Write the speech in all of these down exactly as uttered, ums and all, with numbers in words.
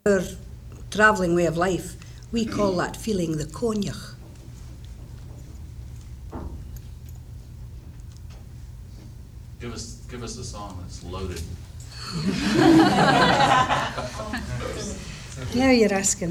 our travelling way of life, we call that feeling the cognac. Give us, give us a song that's loaded. Now you're asking.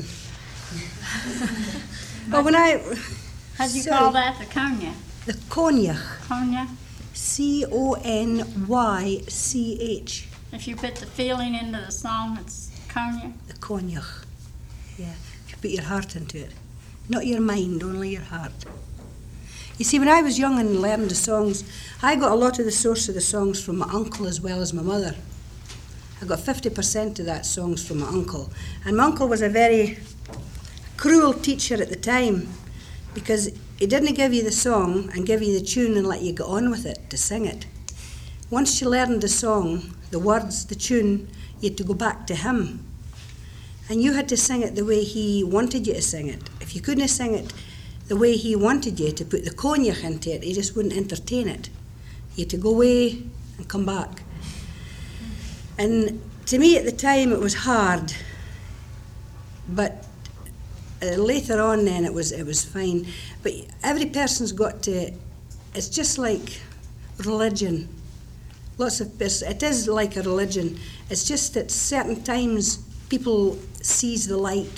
But when I... How do you sorry, call that, the cognac? The cognac. Cognac? C O N Y C H. If you put the feeling into the song, it's cognac? The cognac. Yeah. If you put your heart into it. Not your mind, only your heart. You see, when I was young and learned the songs, I got a lot of the source of the songs from my uncle as well as my mother. I got fifty percent of that songs from my uncle. And my uncle was a very cruel teacher at the time, because he didn't give you the song and give you the tune and let you get on with it to sing it. Once you learned the song, the words, the tune, you had to go back to him. And you had to sing it the way he wanted you to sing it. If you couldn't sing it the way he wanted you to put the cognac into it, he just wouldn't entertain it. You had to go away and come back. And to me at the time it was hard, but uh, later on then it was it was fine. But every person's got to, it's just like religion. Lots of, it is like a religion. It's just that certain times people sees the light.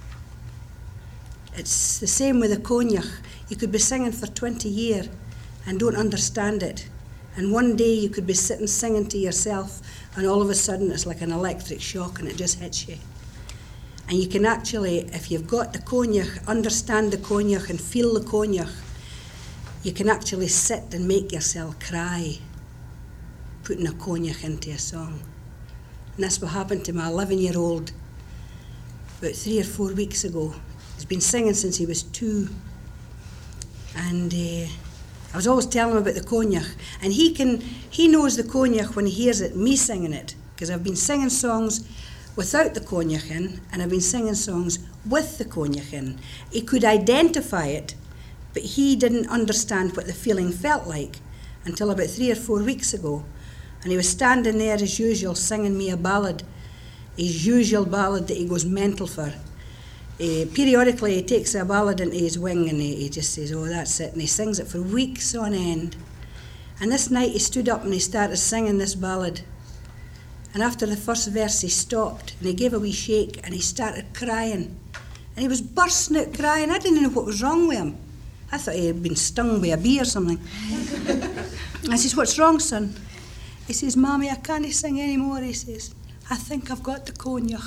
It's the same with the cognac. You could be singing for twenty years and don't understand it. And one day you could be sitting singing to yourself and all of a sudden it's like an electric shock and it just hits you. And you can actually, if you've got the cognac, understand the cognac and feel the cognac, you can actually sit and make yourself cry putting a cognac into a song. And that's what happened to my eleven-year-old about three or four weeks ago. He's been singing since he was two. And uh, I was always telling him about the cognac. And he can, he knows the cognac when he hears it, me singing it. Because I've been singing songs without the cognac in, and I've been singing songs with the cognac in. He could identify it, but he didn't understand what the feeling felt like until about three or four weeks ago. And he was standing there as usual, singing me a ballad, his usual ballad that he goes mental for. Uh, periodically he takes a ballad into his wing and he, he just says, oh, that's it, and he sings it for weeks on end. And this night he stood up and he started singing this ballad. And after the first verse he stopped and he gave a wee shake and he started crying. And he was bursting out crying. I didn't know what was wrong with him. I thought he had been stung by a bee or something. I says, what's wrong, son? He says, Mommy, I can't sing anymore, he says. I think I've got the cognac.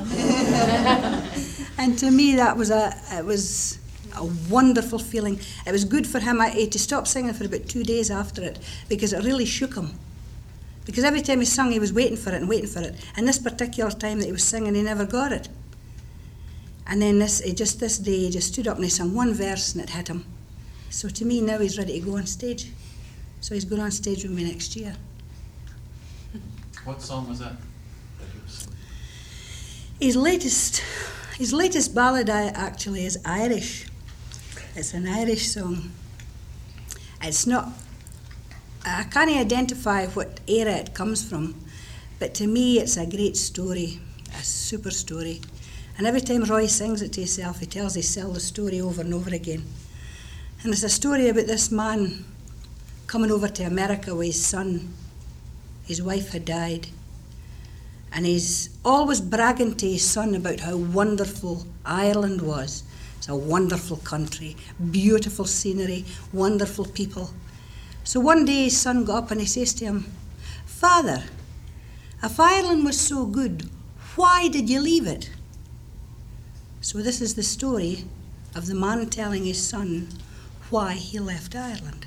And to me that was a it was a wonderful feeling. It was good for him. I had to stop singing for about two days after it because it really shook him. Because every time he sung he was waiting for it and waiting for it. And this particular time that he was singing he never got it. And then this he just this day he just stood up and he sang one verse and it hit him. So to me now he's ready to go on stage. So he's going on stage with me next year. What song was that? His latest, his latest ballad I, actually is Irish. It's an Irish song. It's not, I can't identify what era it comes from, but to me it's a great story, a super story. And every time Roy sings it to himself, he tells himself the story over and over again. And it's a story about this man coming over to America with his son. His wife had died. And he's always bragging to his son about how wonderful Ireland was. It's a wonderful country, beautiful scenery, wonderful people. So one day his son got up and he says to him, Father, if Ireland was so good, why did you leave it? So this is the story of the man telling his son why he left Ireland.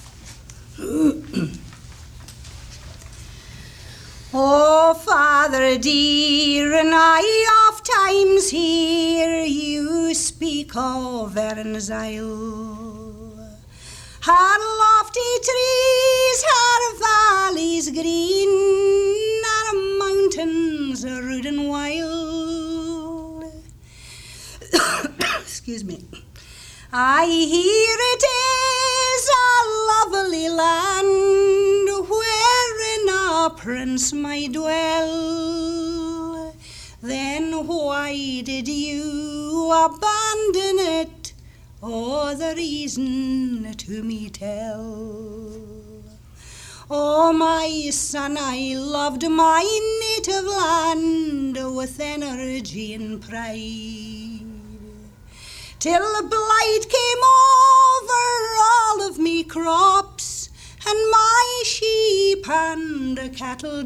Oh, Father dear, and I oft times hear you speak of Erin's Isle. Her lofty trees, her valleys green, her mountains rude and wild. Excuse me. I hear it is a lovely land wherein a prince might dwell. Then why did you abandon it? Oh, the reason to me tell. Oh, my son, I loved my native land with energy and pride, till blight came over all of me crops, and my sheep and cattle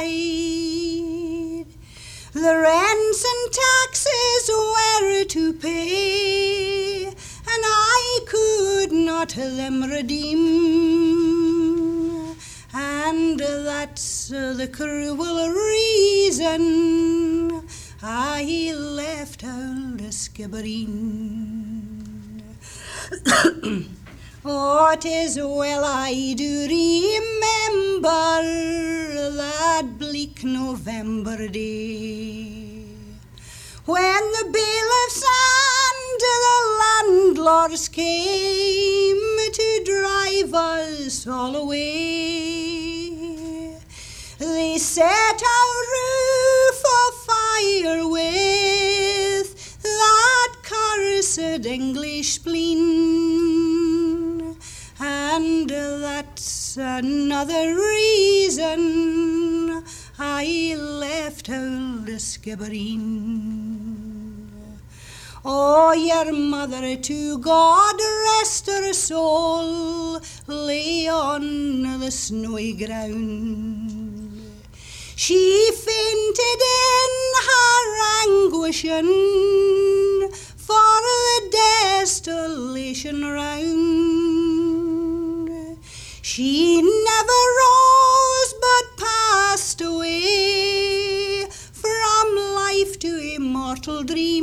died. The rents and taxes were to pay, and I could not them redeem, and that's the cruel reason I left old Skibbereen. Oh, 'tis well I do remember that bleak November day, when the bailiffs and the landlords came to drive us all away. They set our roof afire with that cursed English spleen, and that's another reason I left old Skibbereen. Oh, your mother, to God rest her soul, lay on the snowy ground. She fainted in her anguishing for the desolation round. She never rose but passed away from life to immortal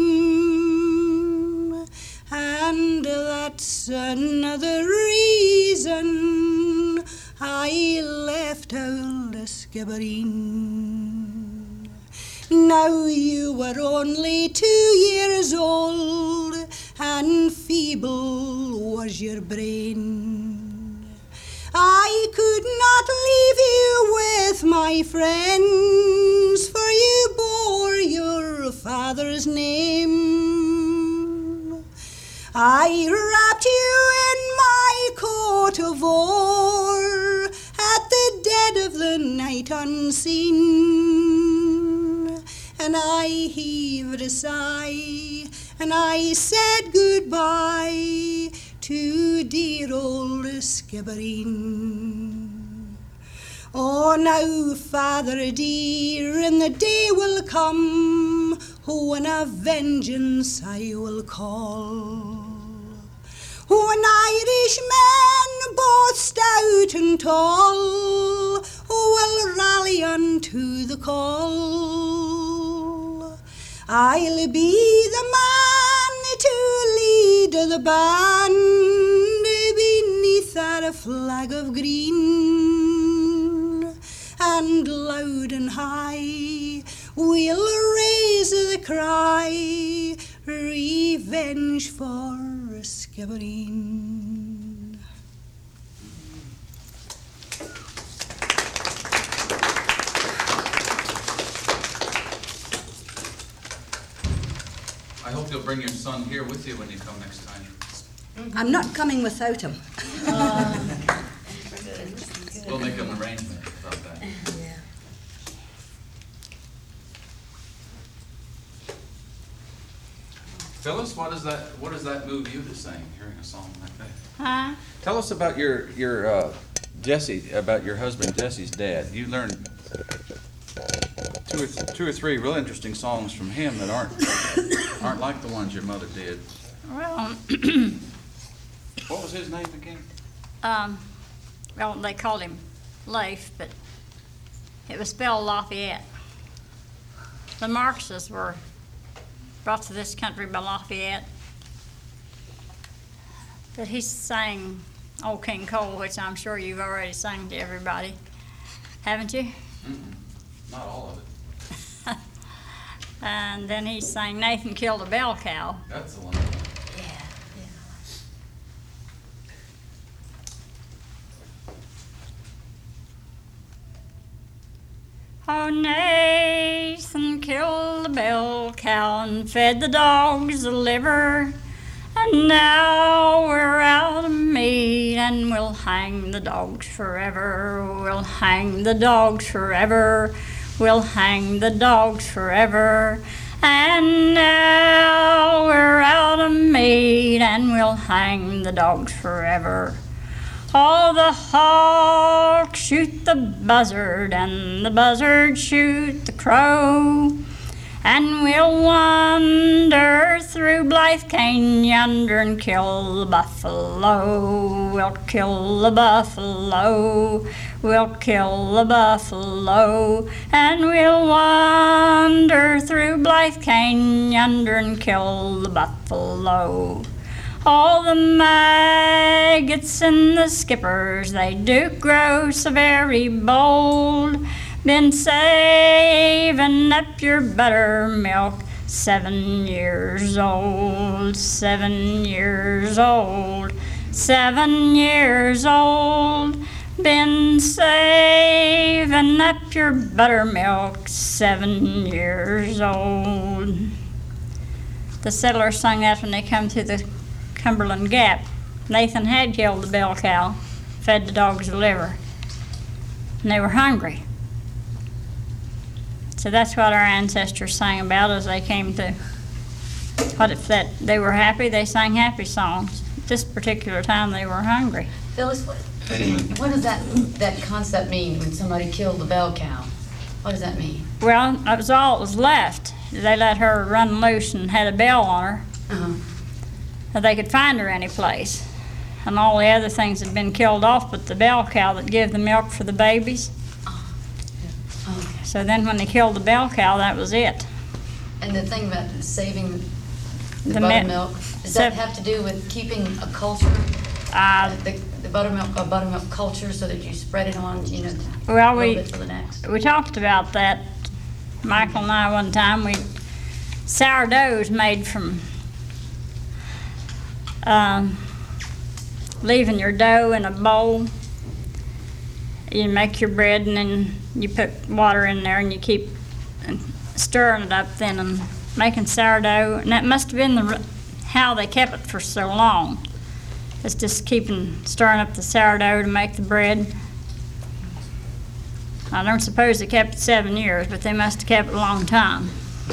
dream, and that's another reason I left old Skibbereen. Now you were only two years old, and feeble was your brain. I could not leave you with my friends, for you bore your father's name. I wrapped you in my coat of ore at the dead of the night unseen, and I heaved a sigh, and I said goodbye to dear old Skibbereen. Oh, now, Father dear, and the day will come when a vengeance I will call, when Irishmen, both stout and tall, will rally unto the call. I'll be the man to lead the band beneath that flag of green, and loud and high we'll raise the cry, revenge for Skibbereen. I hope you'll bring your son here with you when you come next time. I'm not coming without him. We'll make an arrangement about that. Phyllis, what does that what does that move you to sing, hearing a song like that? Huh? Tell us about your your uh, Jesse, about your husband Jesse's dad. You learned two or th- two or three real interesting songs from him that aren't aren't like the ones your mother did. Well, What was his name again? um, well, they called him Leif, but it was spelled Lafayette. The Marxists were brought to this country by Lafayette. But he sang Old King Cole, which I'm sure you've already sung to everybody, haven't you? Mm-mm. Not all of it. And then he sang Nathan Killed a Bell Cow. That's the one. Oh, Nathan killed the bell and fed the dogs the liver. And now we're out of meat, and we'll hang the dogs forever. We'll hang the dogs forever. We'll hang the dogs forever. And now we're out of meat, and we'll hang the dogs forever. All the hawks shoot the buzzard, and the buzzard shoot the crow. And we'll wander through Blythe Cane yonder and kill the buffalo. We'll kill the buffalo. We'll kill the buffalo. And we'll wander through Blythe Cane yonder and kill the buffalo. All the maggots and the skippers, they do grow so very bold. Been saving up your buttermilk seven years old, seven years old, seven years old. Been saving up your buttermilk seven years old. The settlers sung that when they come through the Cumberland Gap. Nathan had killed the bell cow, fed the dogs the liver, and they were hungry. So that's what our ancestors sang about as they came to, what if that they were happy, they sang happy songs. This particular time they were hungry. Phyllis, what, what does that, that concept mean when somebody killed the bell cow? What does that mean? Well, that was all that was left. They let her run loose and had a bell on her, Uh-huh. that they could find her any place. And all the other things had been killed off but the bell cow that gave the milk for the babies. Okay. So then when they killed the bell cow, that was it. And the thing about saving the, The mi- buttermilk, does that sev- have to do with keeping a culture, Uh, the, the buttermilk, a buttermilk culture, so that you spread it on, you know, a well, little we, bit for the next? we talked about that, Michael and I, one time. We sourdough's made from um, leaving your dough in a bowl. You make your bread and then you put water in there and you keep stirring it up then and making sourdough. And that must have been the, r- how they kept it for so long. It's just keeping, stirring up the sourdough to make the bread. I don't suppose they kept it seven years, but they must have kept it a long time.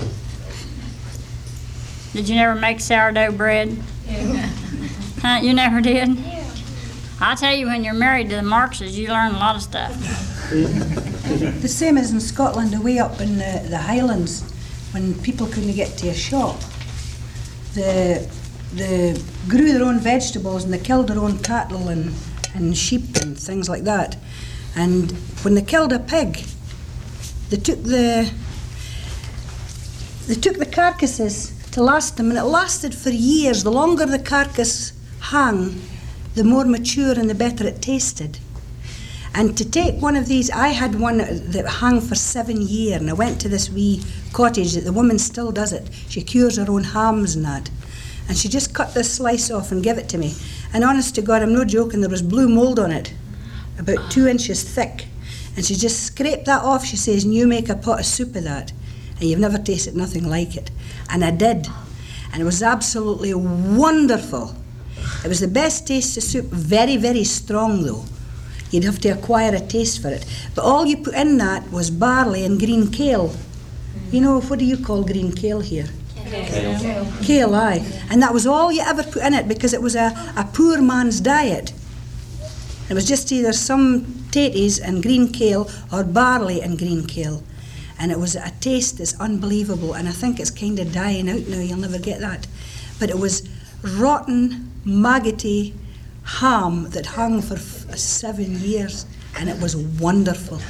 Did you never make sourdough bread? Huh, you never did? I tell you, when you're married to the Marxes, you learn a lot of stuff. The same as in Scotland, away up in the, the Highlands, when people couldn't get to a shop. The, the grew their own vegetables and they killed their own cattle and, and sheep and things like that. And when they killed a pig, they took the they took the carcasses to last them, and it lasted for years. The longer the carcass hung, the more mature and the better it tasted. And to take one of these, I had one that hung for seven years, and I went to this wee cottage that the woman still does it. She cures her own hams and that. And she just cut this slice off and gave it to me. And honest to God, I'm no joking, there was blue mould on it, about two inches thick. And she just scraped that off, she says, and you make a pot of soup of that. And you've never tasted nothing like it. And I did. And it was absolutely wonderful. It was the best taste of soup, very, very strong though. You'd have to acquire a taste for it. But all you put in that was barley and green kale. You know, what do you call green kale here? Kale. Kale, aye. And that was all you ever put in it because it was a, a poor man's diet. It was just either some taties and green kale or barley and green kale. And it was a taste that's unbelievable. And I think it's kind of dying out now. You'll never get that. But it was rotten, maggoty ham that hung for f- seven years, and it was wonderful.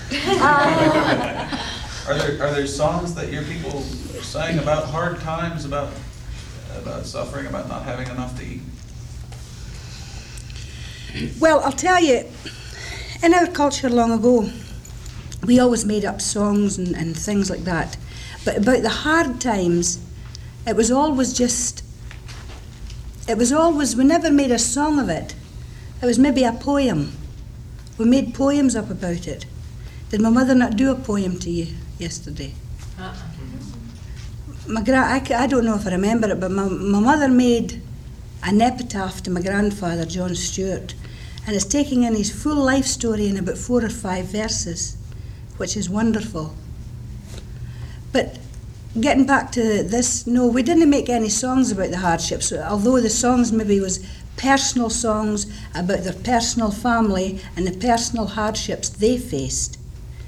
Are there, are there songs that your people sang about hard times, about, about suffering, about not having enough to eat? Well, I'll tell you, in our culture long ago, we always made up songs and, and things like that. But about the hard times, it was always just, it was always, we never made a song of it. It was maybe a poem. We made poems up about it. Did my mother not do a poem to you yesterday? Uh-uh. my gra- I, ca- I don't know if I remember it, but my, my mother made an epitaph to my grandfather, John Stewart, and it's taking in his full life story in about four or five verses, which is wonderful. But getting back to this, no, we didn't make any songs about the hardships, although the songs maybe was personal songs about their personal family and the personal hardships they faced.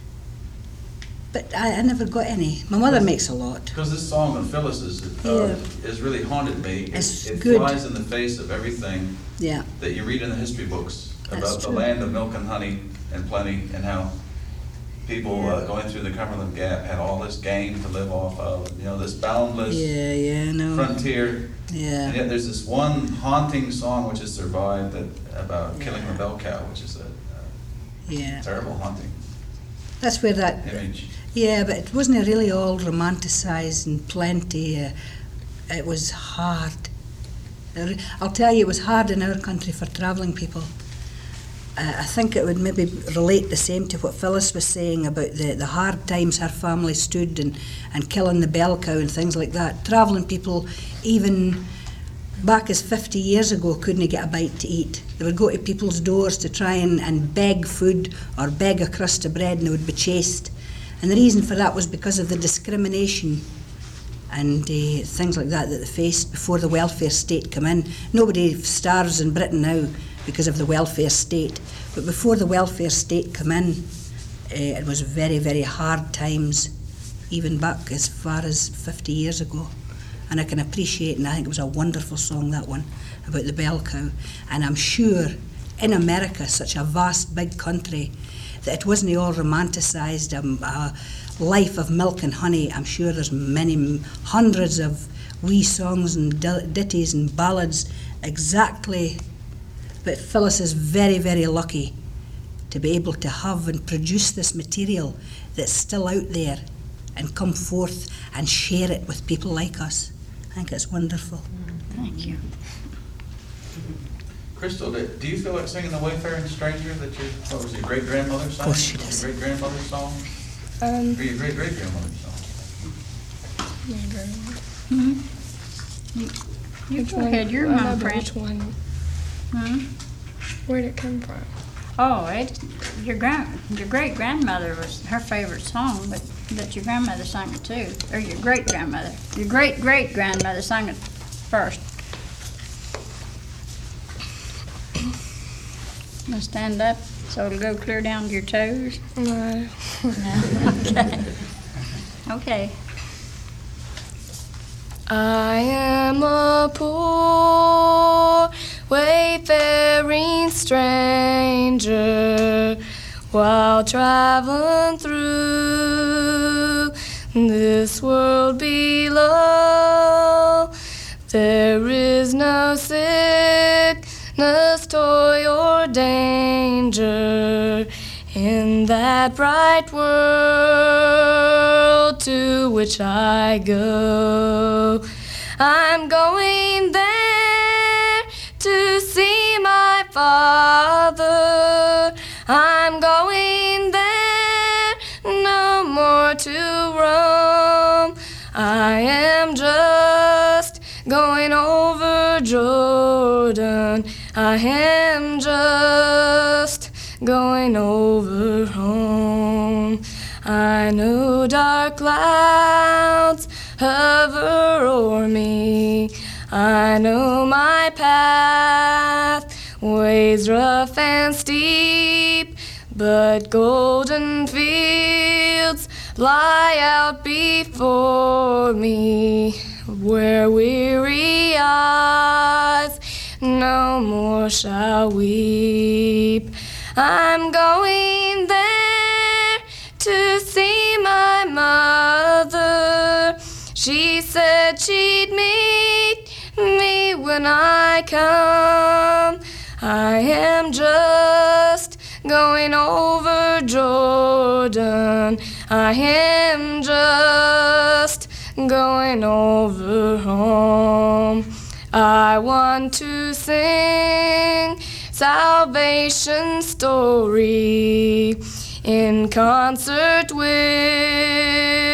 But I, I never got any. My mother makes a lot. Because this song of Phyllis's uh, Yeah. has really haunted me. It, It's it good. flies in the face of everything Yeah, that you read in the history books That's about the true. land of milk and honey and plenty, and how people uh, going through the Cumberland Gap had all this game to live off of. You know, this boundless yeah, yeah, no. frontier. And Yeah, yet there's this one haunting song which has survived that about killing the bell cow, which is a, yeah. a terrible haunting That's where that, image. yeah, but it wasn't really all romanticised and plenty. Uh, it was hard. Uh, I'll tell you, it was hard in our country for travelling people. Uh, I think it would maybe relate the same to what Phyllis was saying about the, the hard times her family stood and, and killing the bell cow and things like that. Travelling people, even back as fifty years ago, couldn't get a bite to eat. They would go to people's doors to try and, and beg food or beg a crust of bread, and they would be chased. And the reason for that was because of the discrimination and uh, things like that that they faced before the welfare state came in. Nobody starves in Britain now because of the welfare state, but before the welfare state came in, uh, it was very, very hard times, even back as far as fifty years ago. And I can appreciate, and I think it was a wonderful song, that one, about the bell cow. And I'm sure in America, such a vast, big country, that it wasn't all romanticised, um, a life of milk and honey. I'm sure there's many, hundreds of wee songs and di- ditties and ballads exactly. But Phyllis is very, very lucky to be able to have and produce this material that's still out there and come forth and share it with people like us. I think it's wonderful. Thank you. Crystal, do do you feel like singing the Wayfaring Stranger that your, what was your great grandmother sang? Of course she does. Great grandmother's song? Um, Or your great great grandmother's song? Mm-hmm. You, you which go one? ahead, you're I my know, but friend. Which one? Hmm? Where'd it come from? Oh, it, your grand, your great grandmother was her favorite song, but but your grandmother sang it too, or your great grandmother. Your great great grandmother sang it first. Now stand up so it'll go clear down to your toes. No. Okay. Okay. I am a poor wayfaring stranger while traveling through this world below. There is no sickness, toil, or danger in that bright world to which I go. I'm going there to see my Father. I'm going there no more to roam. I am just going over Jordan. I am just going over home. I know dark clouds hover o'er me. I know my pathway's rough and steep, but golden fields lie out before me, where weary eyes no more shall weep. I'm going there to see my mother. She said she'd meet me when I come. I am just going over Jordan. I am just going over home. I want to sing salvation story in concert with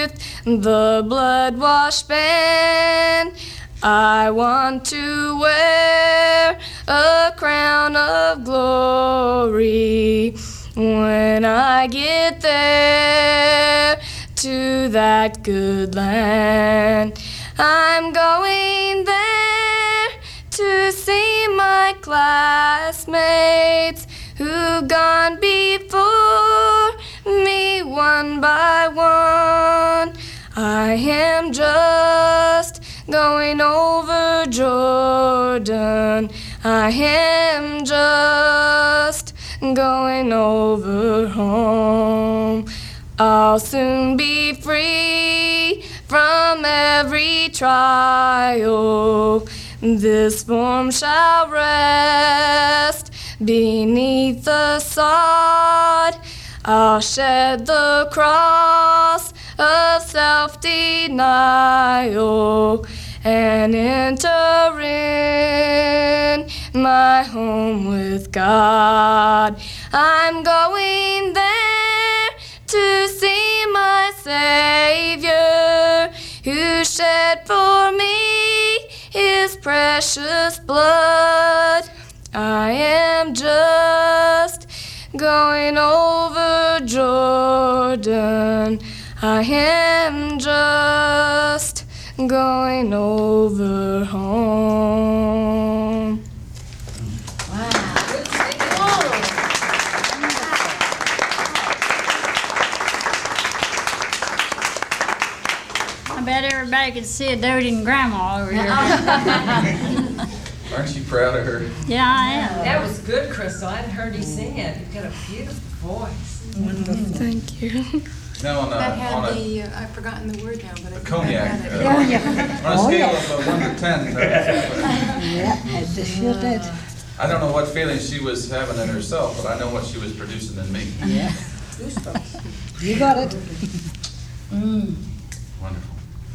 the blood-washed band. I want to wear a crown of glory when I get there to that good land. I'm going there to see my classmates who've gone before me one by one. I am just going over Jordan. I am just going over home. I'll soon be free from every trial. This form shall rest beneath the sod. I'll shed the cross of self-denial and enter in my home with God. I'm going there to see my Savior, who shed for me his precious blood. I am just going over Jordan. I am just going over home. Wow. I bet everybody could see a doting grandma over here. Aren't you proud of her? Yeah, I am. That was good, Crystal. I hadn't heard you sing it. You've got a beautiful voice. Thank you. Now on a, That on had a the, uh, I've forgotten the word now, but I a think cognac. I had uh, it. Yeah, On a scale of uh, one to ten, uh, Yeah, it sure did. I don't know what feeling she was having in herself, but I know what she was producing in me. Yeah. Goosebumps. You got it. Wonderful.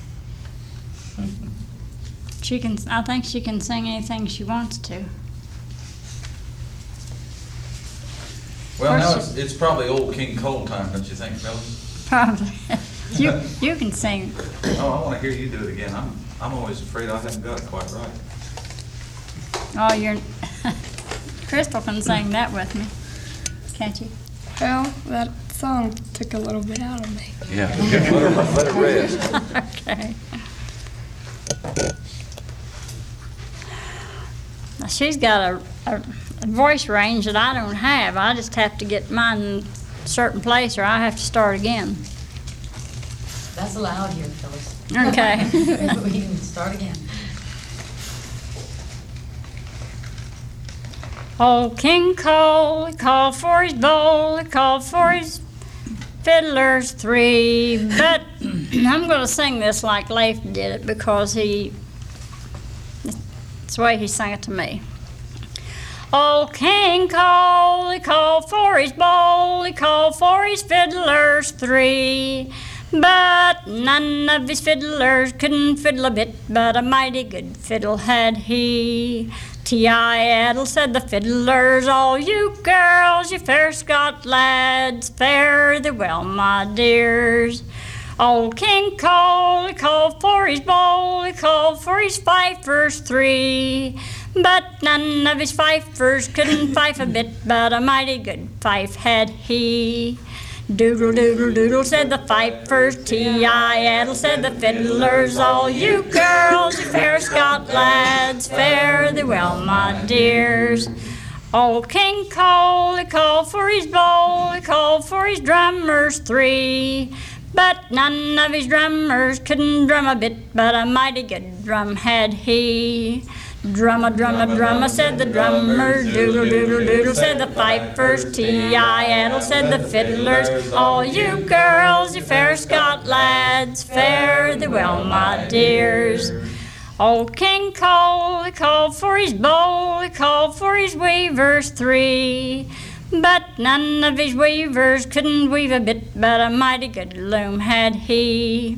She can, I think she can sing anything she wants to. Well, now course it's, it's probably old King Cole time, don't you think, Phyllis? Probably. You, you can sing. Oh, I want to hear you do it again. I'm, I'm always afraid I haven't got it quite right. Oh, you're, Crystal can sing that with me, can't you? Well, that song took a little bit out of me. Yeah, let her, let her rest. Okay. Now, she's got a, a, a voice range that I don't have. I just have to get mine in a certain place or I have to start again. That's allowed here, Phyllis. Okay. We can start again. Old King Cole, he called for his bowl, he called for his fiddlers three, but I'm going to sing this like Leif did it because he, it's the way he sang it to me. Old King Cole, he called for his bowl, he called for his fiddlers three, but none of his fiddlers couldn't fiddle a bit, but a mighty good fiddle had he. T-I-addle, said the fiddlers, all you girls, you fair Scot lads, fare thee well, my dears. Old King Cole, he called for his bowl, he called for his fifers three, but none of his fifers couldn't fife a bit, but a mighty good fife had he. Doodle, doodle, doodle, said the fifers, T-I-addle, said the fiddlers, all you girls, you fair Scot lads, fare thee well, my dears. Old King Cole, he called for his bowl, he called for his drummers three, but none of his drummers couldn't drum a bit, but a mighty good drum had he. Drum a drum a drum a, said the drummers, doodle doodle doodle, said the fifers, T-I-addle, said the fiddlers, all you girls, you fair Scot lads, fare thee well, my dears. Old King Cole, he called for his bowl, he called for his weavers three, but none of his weavers couldn't weave a bit, but a mighty good loom had he.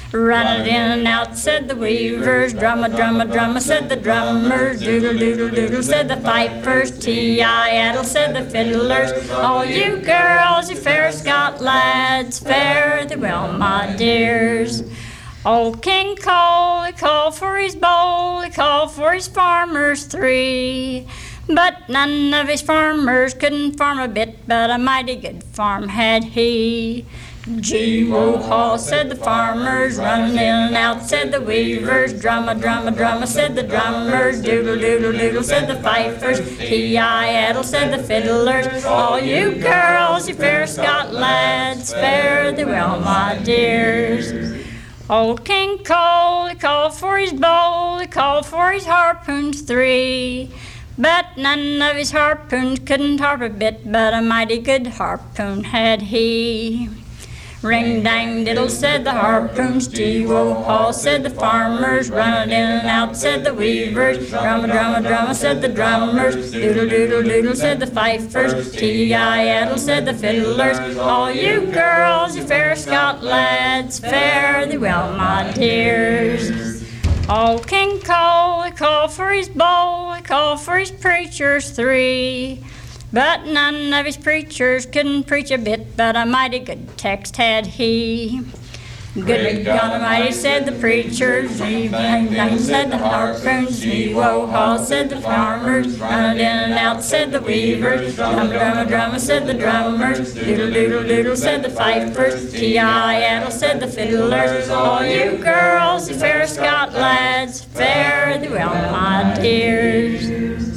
Run it in and out, said the weavers. Drum a drum a drum a, said the drummers. Doodle doodle doodle, said the fifers. T-I-addle, said the fiddlers. All you girls, you fair Scot lads, fare thee well, my dears. Old King Cole, he called for his bowl, he called for his farmers three. But none of his farmers couldn't farm a bit, but a mighty good farm had he. Gee-wo-haw, said the farmers, run in and out, said the weavers. Drum a drum a drum a, said the drummers. Doodle doodle doodle, said the fifers. Hi-yi-addle, said the fiddlers. All you girls, you fair Scot lads, fare thee well, my dears. Old King Cole, he called for his bowl, he called for his harpoons three. But none of his harpoons couldn't harp a bit, but a mighty good harpoon had he. Ring-dang-diddle, said the harpoons. Gee-wo-haw, said the farmers. Run it in and out, said the weavers. Drum-a-drum-a-drum, said the drummers. Doodle-doodle-doodle, said the fifers. T-I-addle, said the fiddlers. All you girls, you fair Scot lads, fare thee well, my dears. Old King Cole, he called for his bowl, he called for his preachers three. But none of his preachers couldn't preach a bit, but a mighty good text had he. Good God Almighty, said the preachers. Bang-bang, said the harpoons. Gee-wo-haw, said the farmers. Run it in and out, said the weavers. Drum-a-drum-a-drum, said the drummers. Doodle-doodle-doodle, said the fifers. T-I-addle, said the fiddlers. All you girls, you fair Scot lads, fare thee well, my dears.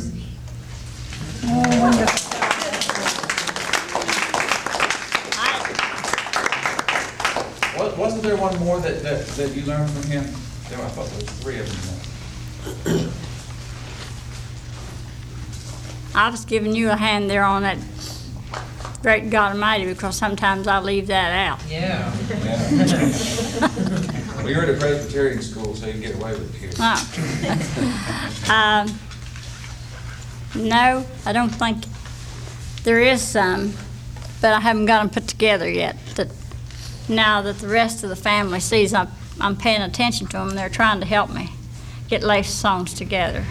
Wa- Wasn't there one more that, that, that you learned from him? There, I thought there was three of them. I was giving you a hand there on that great God Almighty because sometimes I leave that out. Yeah. Well, you're at a Presbyterian school, so you can get away with it here. Oh. um, no, I don't think there is some, but I haven't got them put together yet. That now that the rest of the family sees I'm, I'm paying attention to them, they're trying to help me get life songs together.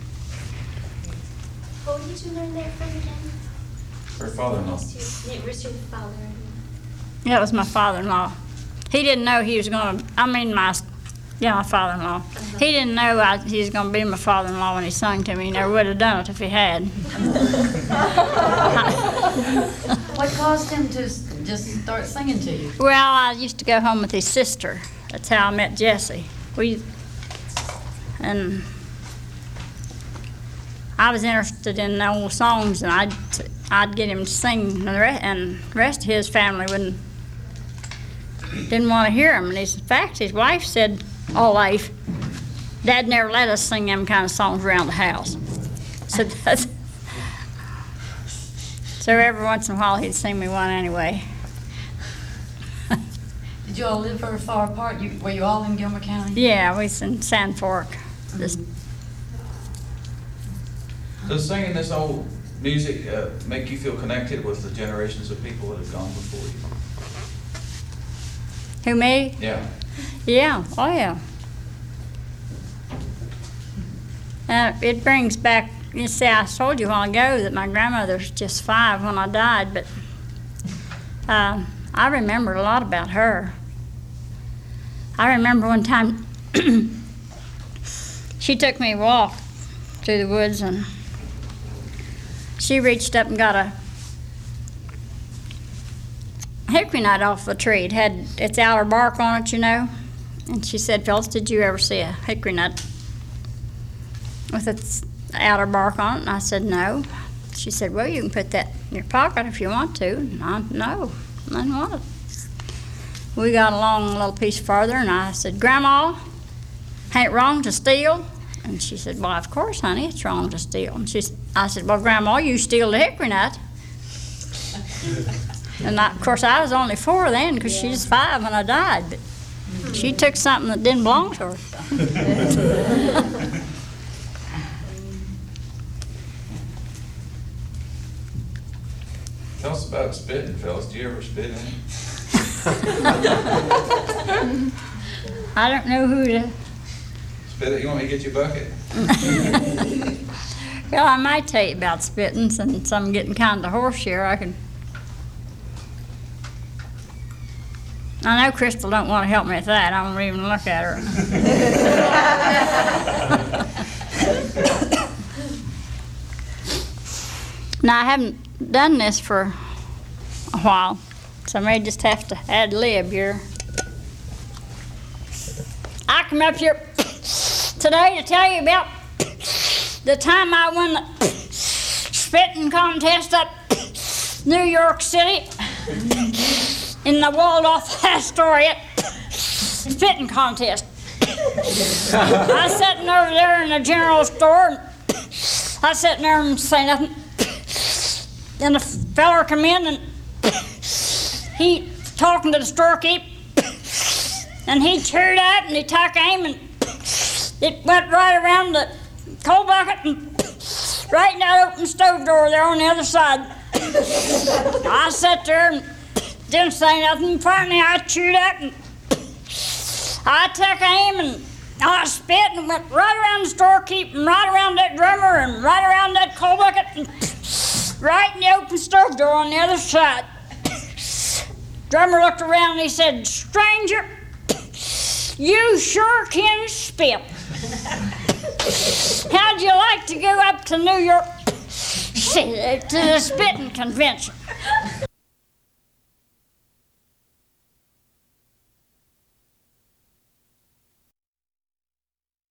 What did you learn there from again? Her father-in-law. It was your father. Yeah, it was my father-in-law. He didn't know he was going to, I mean, my, yeah, my father-in-law. He didn't know I, he was going to be my father-in-law when he sung to me. He never would have done it if he had. What caused him to s- just start singing to you? Well, I used to go home with his sister. That's how I met Jesse. We, and I was interested in the old songs, and I'd, I'd get him to sing, and the re- and the rest of his family wouldn't, didn't want to hear him. And his, in fact, his wife said all life, Dad never let us sing them kind of songs around the house. So that's, so every once in a while he'd sing me one anyway. Did you all live very far apart? You, were you all in Gilmer County? Yeah, we was in Sand Fork. This, Does singing this old music uh, make you feel connected with the generations of people that have gone before you? who, me? Yeah. Yeah, oh yeah. Uh, it brings back, you see, I told you a while ago that my grandmother was just five when I died, but uh, I remember a lot about her. I remember one time she took me a walk through the woods, and she reached up and got a hickory nut off the tree. It had its outer bark on it, you know. And she said, Phyllis, did you ever see a hickory nut with its outer bark on it? And I said, no. She said, well, you can put that in your pocket if you want to. And I, no, I didn't want it. We got along a little piece further, and I said, Grandma, ain't it wrong to steal? And she said, well, of course, honey, it's wrong to steal. And she, I said, well, Grandma, you steal the hickory nut. And I, of course, I was only four then, because she was five when I died. But she took something that didn't belong to her. Tell us about spitting, Phyllis. Do you ever spit in it? I don't know who to. Spit it, you want me to get you a bucket? Well, I might tell you about spitting, since I'm getting kind of hoarse here. I can. I know Crystal don't want to help me with that. I won't even look at her. Now, I haven't done this for a while, so I may just have to ad lib here. I come up here today to tell you about the time I won the spitting contest up New York City in the Waldorf Astoria spitting contest. I was sitting over there in the general store, and I was sitting there and say nothing. Then the feller come in, and he talking to the storekeeper, and he cheered up and he took aim, and it went right around the coal bucket and right in that open stove door there on the other side. I sat there and didn't say nothing. Finally, I chewed up and I took aim and I spit and went right around the storekeeper and right around that drummer and right around that coal bucket and right in the open stove door on the other side. Drummer looked around and he said, "Stranger, you sure can spit. How'd you like to go up to New York City to the spitting convention?"